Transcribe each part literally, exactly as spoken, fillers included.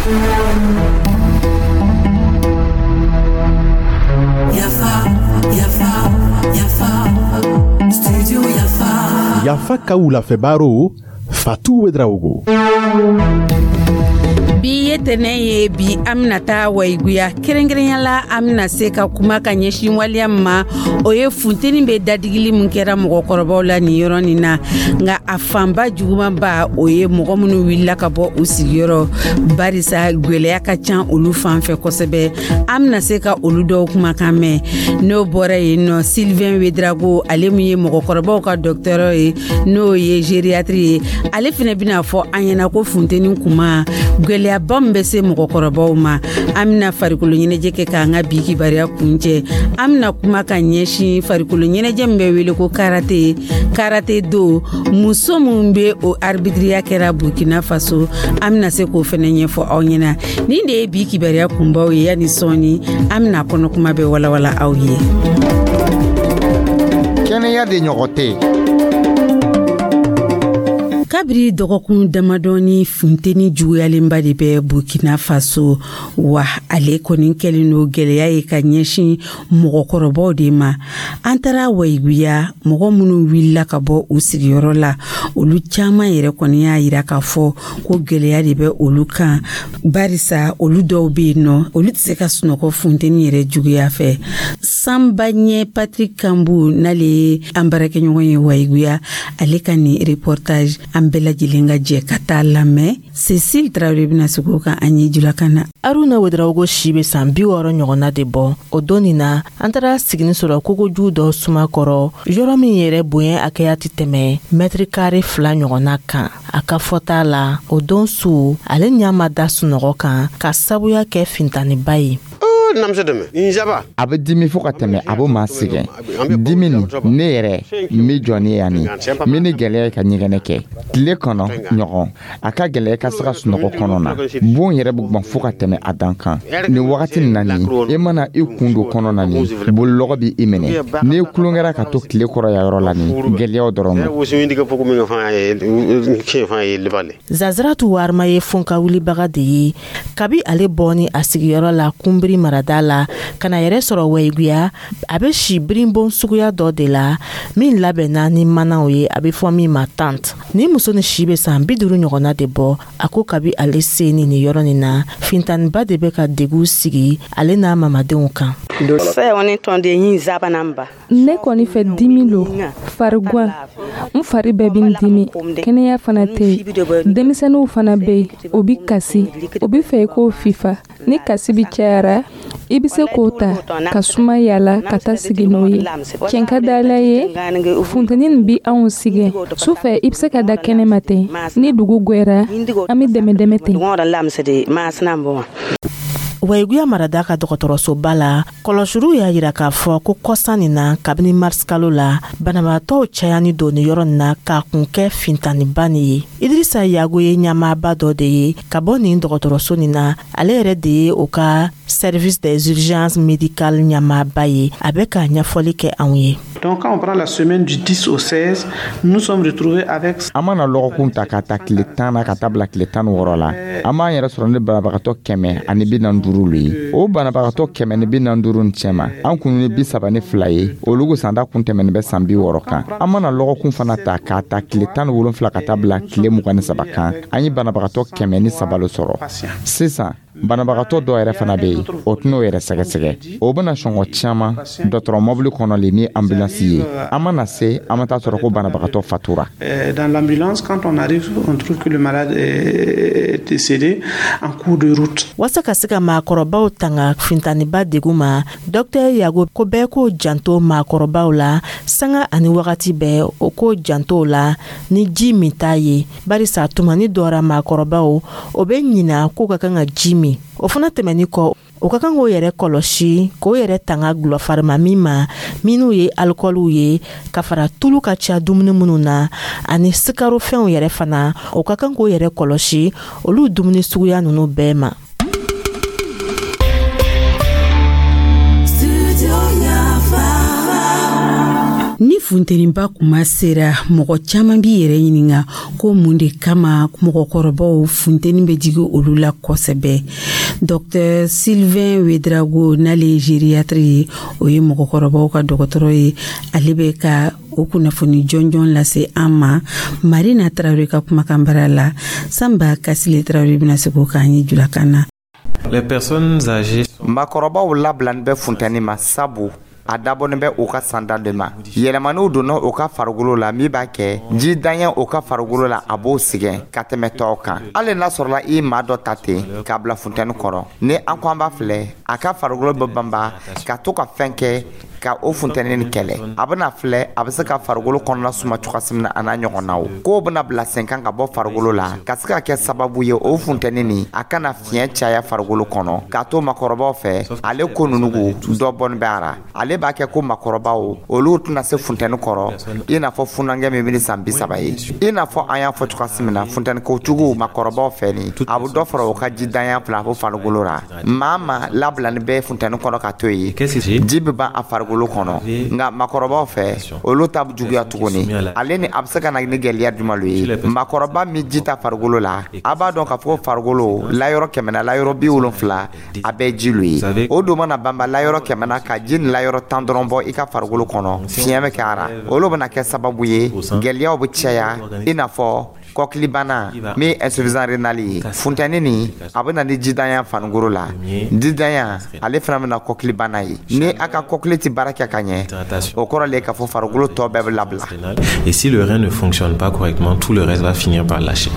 Yafa Kaula Febaro, Fatou Wedraogo. Bi yetene ye bi amna ta waiguya kerengrenya la amna se ka kuma ka ɲɛsin waliya ma o ye funteni be dadigili mun kɛra mɔgɔkɔrɔbaw la ni yɔrɔ nin na nga a fanba juguman ba o ye mɔgɔ minnu wulila ka bɔ u sigiyɔrɔ barisa gwɛlɛya ka ca olu fan fɛ kosɛbɛ amna se ka olu dɔw kumakan mɛn n'o bɔra yen nɔ Sylvain Wedrago ale mun ye mɔgɔkɔrɔbaw ka docteur ye n'o ye gériatrie ye ale fɛnɛ bɛna fɔ an ɲɛna ko funteni kuma gwɛlɛya bam be se mɔgɔkɔrɔbaw ma amina farikolo ɲɛnɛjɛ kɛ k'an ka bi kibariya kuncɛ amina kuma ka ɲɛsin farikolo ɲɛnɛjɛ min bɛ wele ko karate karate do muso mun be o arbitriya kɛra Burkina Faso amina se k'o fɛnɛ ɲɛfɔ aw ɲɛna nin de ye bi kibariya kunbaw ye yani sɔɔni amina kɔnɔ kuma bɛ walawala aw ye kɛnɛya de ɲɔgɔn tɛ kabiri dɔgɔkun damadɔni funteni juguyalenba de bɛ Burkina Faso wa ale kɔni kɛlen no gɛlɛya ye ka ɲɛsin mɔgɔkɔrɔbaw de ma an taara waiguya mɔgɔ minnu wulila ka bɔ u sigiyɔrɔ la olu caman yɛrɛ kɔni y'a yira k'a fɔ ko gɛlɛya de bɛ olu kan barisa olu dɔw bɛ yen nɔ olu tɛ se ka sunɔgɔ funteni yɛrɛ juguya fɛ Sanbaɲɛ Patrick Kambu n'ale ye an baarakɛɲɔgɔn ye waiguya ale ka nin reportage an bɛɛ lajɛlen ka jɛ ka taa lamɛn Cécile Traoré bɛna sigi kan an ye Julakana. Aruna Wedraogo si bɛ san bi wɔɔrɔ ɲɔgɔnna de bɔ o don nin na an taara sigini sɔrɔ kogoju dɔ suma kɔrɔ yɔrɔ min yɛrɛ bonya hakɛya tɛ tɛmɛ mètre carré fila ɲɔgɔnna kan a ka fɔta la o don su ale ɲɛ ma da sunɔgɔ kan ka sabuya kɛ fintaniba ye. A bɛ dimi fo ka tɛmɛ a bɛ maa sɛgɛn dimi nin ne yɛrɛ mi jɔ ne yanni mi ni gɛlɛya ka ɲɛgɛnɛ kɛ tile kɔnɔ ɲɔgɔn a ka gɛlɛya ka se ka sunɔgɔ kɔnɔ na bon yɛrɛ bɛ gbɔn fo ka tɛmɛ a dan kan nin wagati nin na nin e mana i kun don kɔnɔ na nin bolilɔgɔ bɛ i minɛ n'i kulonkɛra ka to tile kɔrɔ ya yɔrɔ la nin gɛlɛyaw dɔrɔn ma. Zazaratu Warma ye fonka wulibaga de ye kabi ale bɔ ni a sigiyɔrɔ la kunbiri mara la kana yɛrɛ sɔrɔ waiguya a bɛ si birinbon suguya dɔ de la min labɛnna ni manaw ye a bɛ fɔ min ma tante ni muso ni si bɛ san bi duuru ɲɔgɔnna de bɔ a ko kabi ale se ni nin yɔrɔ nin na fintaniba de bɛ ka degun sigi ale n'a mamadenw kan. Ne kɔni fɛ dimi lo fariguan n fari bɛɛ bi dimi kɛnɛya fana tɛ denmisɛnninw fana bɛ yen o bi kasi o bi fɛ k'o fifa ni kasi bi cayara i bɛ se k'o ta ka suma yala ka taa sigi n'o ye tiɲɛ ka di Ala ye funteni nin bi anw sigi su fɛ i bɛ se ka da kɛnɛma ten ni dugu gwɛra an bɛ dɛmɛ dɛmɛ ten. Waiguya marada ka dɔgɔtɔrɔsoba la kɔlɔsuru y'a yira k'a fɔ ko kɔsan nin na kabini mars kalo la banabaatɔw cayani don ni yɔrɔ nin na k'a kun kɛ fintaniba nin ye Idrissa Yago ye ɲɛmaaba dɔ de ye ka bɔ nin dɔgɔtɔrɔso nin na ale yɛrɛ de ye o ka service des urgences médicales ɲɛmaaba ye a bɛ ka ɲɛfɔli kɛ anw ye. Donc quand on prend la semaine du dix au seize, nous sommes retrouvés avec amana lɔgɔkun ta ka taa tile tan na ka taa bila tile tan ni wɔɔrɔ la an b'an yɛrɛ sɔrɔ ni banabagatɔ kɛmɛ ani bi naani duuru ye o banabagatɔ kɛmɛ ni bi naani duuru ni cɛma an kun ni bi saba ni fila ye olu sanda kun tɛmɛni bɛ san bi wɔɔrɔ kan an mana lɔgɔkun fana ta ka taa tile tan ni wolonfila ka taa bila tile mugan ni saba kan an ye banabagatɔ kɛmɛ ni saba lo sɔrɔ sisan banabagatɔ dɔ yɛrɛ fana bɛ yen o tɛn'o yɛrɛ sɛgɛsɛgɛ o bɛna sɔngɔ caman dɔgɔtɔrɔ mɔbili kɔnɔ le ni ambulance ye an mana se an ma taa sɔrɔ ko banabagatɔ fatura. Dans l'ambulance quand on arrive on trouve que le malade est décédé en cours de route. Wasa ka se ka maakɔrɔbaw tanga fintaniba degun ma docteur Yago ko bɛɛ ko janto maakɔrɔbaw la sanga ani wagati bɛɛ o ko janto la ni ji min t'a ye barisa tuma ni dɔra maakɔrɔbaw o bɛ ɲina ko ka kan ka ji min o fana tɛmɛni kɔ o ka kan k'o yɛrɛ kɔlɔsi k'o yɛrɛ tanga gulɔfarima min ma minnu ye alikɔliw ye ka fara tulu ka ca dumuni minnu na ani sikarofɛnw yɛrɛ fana o ka kan k'o yɛrɛ kɔlɔsi olu dumuni suguya ninnu bɛɛ ma. Ni funteniba kuma sera mɔgɔ caman bi yɛrɛ ɲininga ko mun de kama mɔgɔkɔrɔbaw funteni bɛ jigi olu la kosɛbɛ. Docteur Sylvain Ouedraogo n'ale gériatre ye o ye mɔgɔkɔrɔbaw ka dɔgɔtɔrɔ ye ale bɛ ka o kunnafoni jɔnjɔn lase an ma. Marina Traoré ka kumakan bara la Samba Kasile Traoré bɛna se k'o k'an ye julakan na. Les personnes âgées makɔrɔbaw labilani bɛ funtɛni ma sabu a dabɔnen bɛ o ka sanda de ma. Yɛlɛmaniw donna o ka farikolo la min b'a kɛ ji danya o ka farikolo la a b'o sɛgɛn ka tɛmɛ tɔw kan. Hali n'a sɔrɔla i maa dɔ ta ten k'a bila funtɛni kɔrɔ ni an ko an b'a filɛ a ka farikolo bɛ banba ka to ka fɛn kɛ ka o funtɛni ni kɛlɛ. A bɛna filɛ a bɛ se ka farikolo kɔnɔna suma cogoya min na a n'a ɲɔgɔnnaw. K'o bɛna bila sen kan ka bɔ farikolo la ka se ka kɛ sababu ye o funtɛni ni a kana fiɲɛ caya farikolo kɔnɔ k'a to makɔrɔbaw fɛ ale ko nunugu dɔ bɔni bɛ a ra. Ale b'a kɛ ko makɔrɔbaw olu tɛna se funtɛni kɔrɔ i n'a fɔ funangɛ min bɛ san bi saba ye. I n'a fɔ an y'a fɔ cogoya min na funtɛni kojugu makɔrɔbaw fɛ ni a bɛ dɔ fara o ka ji danya fila fo farikolo ra. Maa ma labilani bɛ funtɛni kɔrɔ ka to yen ji bɛ ban a farikolo kɔnɔ nka makɔrɔbaw fɛ olu ta juguya tuguni ale ni a bɛ se ka na ni gɛlɛya jumɛn ye. Makɔrɔba min ji ta farikolo la a b'a dɔn k'a fɔ farikolo layɔrɔ kɛmɛna layɔrɔ bi wolonfila a bɛɛ ji lu ye. O don mana banba layɔrɔ kɛmɛna ka ji ni layɔrɔ tan dɔrɔn bɔ i ka farikolo kɔnɔ fiɲɛ bɛ kɛ a ra. Olu bɛna kɛ sababu ye gɛlɛyaw bɛ caya i n'a fɔ kɔkilibana min insuffisant rénal ye. Funtɛni ni a bɛ na ni jidanya farikolo la. Jidanya ale fana bɛna kɔkilibana ye. Ni a ka kɔkili tɛ baara kɛ ka ɲɛ o kɔrɔ le k'a fɔ farikolo tɔ bɛɛ bɛ labila. Et si le rein ne fonctionne pas correctement, tout le reste va finir par lâcher.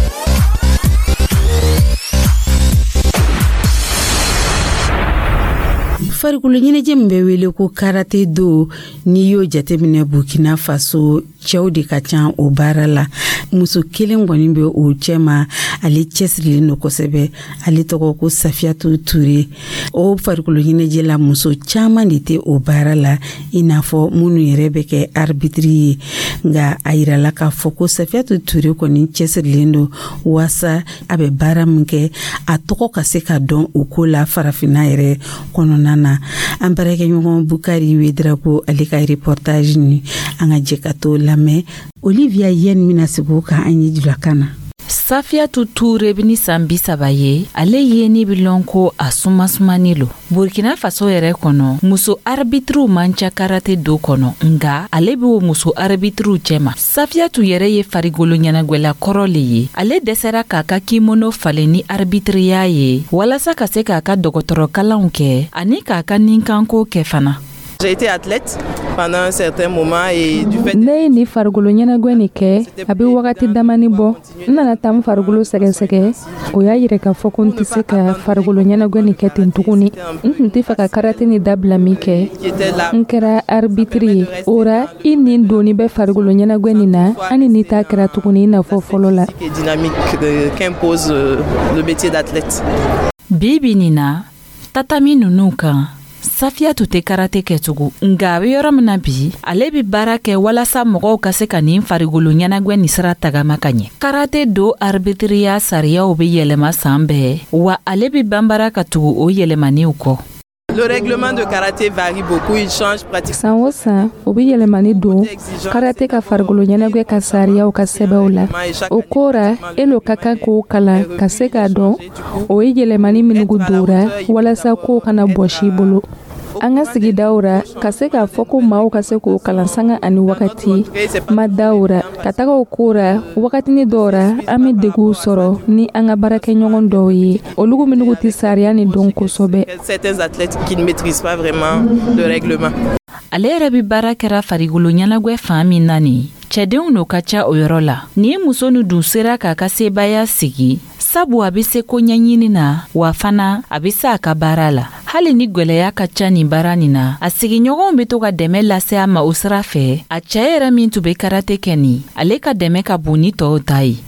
Farikolo ɲɛnajɛ min bɛ wele ko karate do n'i y'o jateminɛ Burkina Faso cɛw de ka ca o baara la. Muso kelen kɔni bɛ o cɛ ma ale cɛsirilen don kosɛbɛ ale tɔgɔ ko Safiatou Touré. O farikolo ɲɛnajɛ la muso caman de tɛ o baara la i n'a fɔ minnu yɛrɛ bɛ kɛ arbitre ye nka a yirala k'a fɔ ko Safiatou Touré kɔni cɛsirilen don waasa a bɛ baara min kɛ a tɔgɔ ka se ka dɔn o ko la farafinna yɛrɛ kɔnɔna na. An baarakɛɲɔgɔn Bukari Ouedraogo ale ka reportage ni an ka jɛ ka t'o lamɛn. Olivia Yen mina se k'o kan an ye julakan na. Safiatou Touré bini san bi saba ye ale ye ni bilɔn ko a sumasumani lo. Burkina Faso yɛrɛ kɔnɔ muso arbitre man ca karate do kɔnɔ nga ale bɛ o muso arbitre cɛma. Safiatou yɛrɛ ye farigolo ɲɛnagwɛla kɔrɔ le ye. Ale dɛsɛra k'a ka kimono falen ni arbitriya ye walasa ka se k'a ka dɔgɔtɔrɔ kalanw kɛ ani k'a ka ninkanko kɛ fana. J'ai été athlète pendant un certain moment et du fait ne ye ni farikolo ɲɛnagwɛ ni kɛ a bɛ wagati damani bɔ n nana taa n farikolo sɛgɛsɛgɛ o y'a yira k'a fɔ ko n tɛ se ka farikolo ɲɛnagwɛ ni kɛ ten tuguni. N tun tɛ fɛ ka karate ni dabila min kɛ n kɛra arbitre ye o ra i nin doni bɛ farikolo ɲɛnagwɛ nin na ani ni ta kɛra tuguni i n'a fɔ fɔlɔ la. dynamique qu'impose le métier d'athlète. Bibi nin na tatami ninnu kan Safiatou tɛ karate kɛcogo nga a bɛ yɔrɔ min na bi ale bɛ baara kɛ walasa mɔgɔw ka se ka nin farikolo ɲɛnagwɛ ni sira tagama ka ɲɛ. Karate do arbitriya sariyaw bɛ yɛlɛma san bɛɛ wa ale bɛ banbara ka tugu o yɛlɛmaniw kɔ. Le règlement de karaté varie beaucoup, il change pratiquement. San o san o bɛ yɛlɛmani don karate ka farikolo ɲɛnagwɛ ka sariyaw ka sɛbɛnw la. O kora elo ka kan k'o kalan ka se k'a dɔn o ye yɛlɛmani minnugu dora walasa k'o kana bɔsi i bolo. An ka sigidaw ra ka se k'a fɔ ko maaw ka se k'o kalan sanga ani wagati ma daw ra ka taga o ko ra wagatini dɔw ra an bɛ deguw sɔrɔ ni an ka baarakɛɲɔgɔn dɔw ye olugu minnugu tɛ sariya ni dɔn kosɛbɛ. Certains athlètes qui ne maîtrisent pas vraiment le règlement. Ale yɛrɛ bɛ baara kɛra farikolo ɲɛnagwɛ fan min na nin cɛdenw n'o ka ca o yɔrɔ la. Ni muso nu dun sera k'a ka sebaya sigi sabu a bɛ se ko ɲɛɲini na wa fana a bɛ se a ka baara la. Hali ni gwɛlɛya ka ca nin baara nin na a sigiɲɔgɔnw bɛ to ka dɛmɛ lase a ma o sira fɛ. A cɛ yɛrɛ min tun bɛ karate kɛ nin ale ka dɛmɛ ka bon ni tɔw ta ye.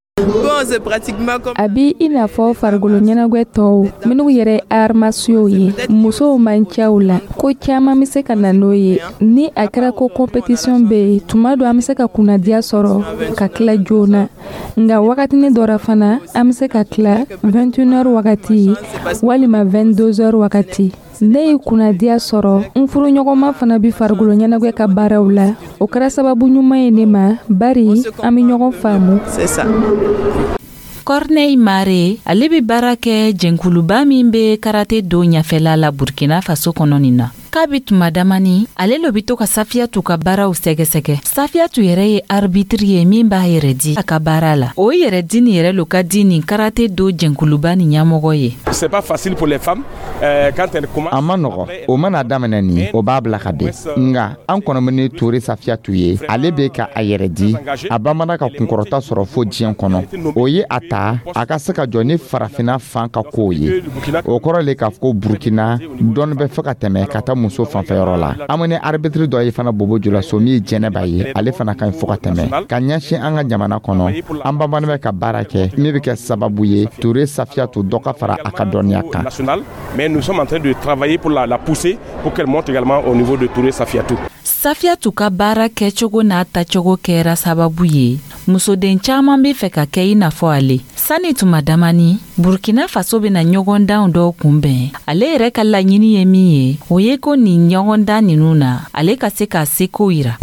A bi i n'a fɔ farikolo ɲɛnagwɛ tɔw minnu yɛrɛ armasiyow ye musow man caw la ko caman bɛ se ka na n'o ye ni a kɛra ko compétition bɛ yen tuma dɔ an bɛ se ka kunnadiya sɔrɔ ka tila joona nka wagatini dɔra fana an bɛ se ka tila vingt et une heures wagati walima vingt deux heures wagati ne ye kunnadiya sɔrɔ n furuɲɔgɔnma fana bi farikolo ɲɛnajɛ ka baaraw la o kɛra sababu ɲuman ye ne ma bari an bɛ ɲɔgɔn faamu. Corneille Mare ale bɛ baara kɛ jɛnkuluba min bɛ karate do ɲɛfɛla la Burkina Faso kɔnɔ nin na. K'a bɛ tuma damani ale lo bɛ to ka Safiyatu ka baaraw sɛgɛsɛgɛ. Safiyatu yɛrɛ ye arbitre ye min b'a yɛrɛ di a ka baara la. O yɛrɛ di ni yɛrɛ lo ka di nin karate do jɛnkuluba ni ɲɛmɔgɔ ye. C'est pas facile pour les femmes euh, quand elles commencent. A ma nɔgɔ o mana daminɛ nin o b'a bila ka ben nka an kɔnɔ bɛ ni Ture Safiyatu ye ale bɛ ka a yɛrɛ di a bamana ka kunkɔrɔta sɔrɔ fo diɲɛ kɔnɔ o ye a ta a ka se ka jɔ ni farafinna fan ka kow ye o kɔrɔ le k'a fɔ ko Burkina dɔɔni bɛ fɛ ka tɛmɛ ka taa muso fanfɛyɔrɔ la an bɛ ni arbitre dɔ ye fana Bobo Julaso min ye Jɛnɛba ye ale fana ka ɲi fo ka tɛmɛ ka ɲɛsin an ka jamana kɔnɔ an bamana bɛ ka baara kɛ min bɛ kɛ sababu ye Ture Safiyatu dɔ ka fara a ka dɔnniya kan. Mais nous sommes en train de travailler pour la, la pousser pour qu'elle monte également au niveau de Ture Safiyatu. Safiyatu ka baara kɛcogo n'a tacogo kɛra sababu ye musoden caman bɛ fɛ ka kɛ i n'a fɔ ale. Sani tuma damani Burkina Faso bɛna ɲɔgɔndan dɔw kunbɛn ale yɛrɛ ka laɲini ye min ye o ye ko nin ɲɔgɔndan ninnu na ale ka se k'a seko yira.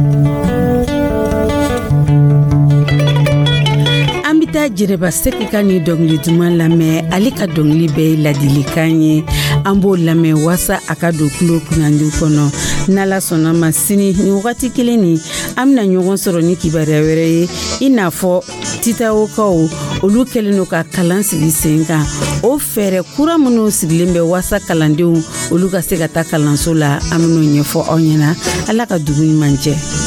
Taa Jɛrɛba Sɛki ka ni dɔnkili duman lamɛn ale ka dɔnkili bɛɛ ye ladilikan ye an b'o lamɛn wasa a ka don kulo kunnandi kɔnɔ n'Ala sɔnna ma sini ni wagati kelen ni an bɛna ɲɔgɔn sɔrɔ ni kibaruya wɛrɛ ye i n'a fɔ titawokaw olu kɛlen no ka kalan sigi sen kan o fɛɛrɛ kura minnu sigilen bɛ wasa kalandenw olu ka se ka taa kalanso la an bɛn'o ɲɛfɔ aw ɲɛna Ala ka dugu ɲuman cɛ.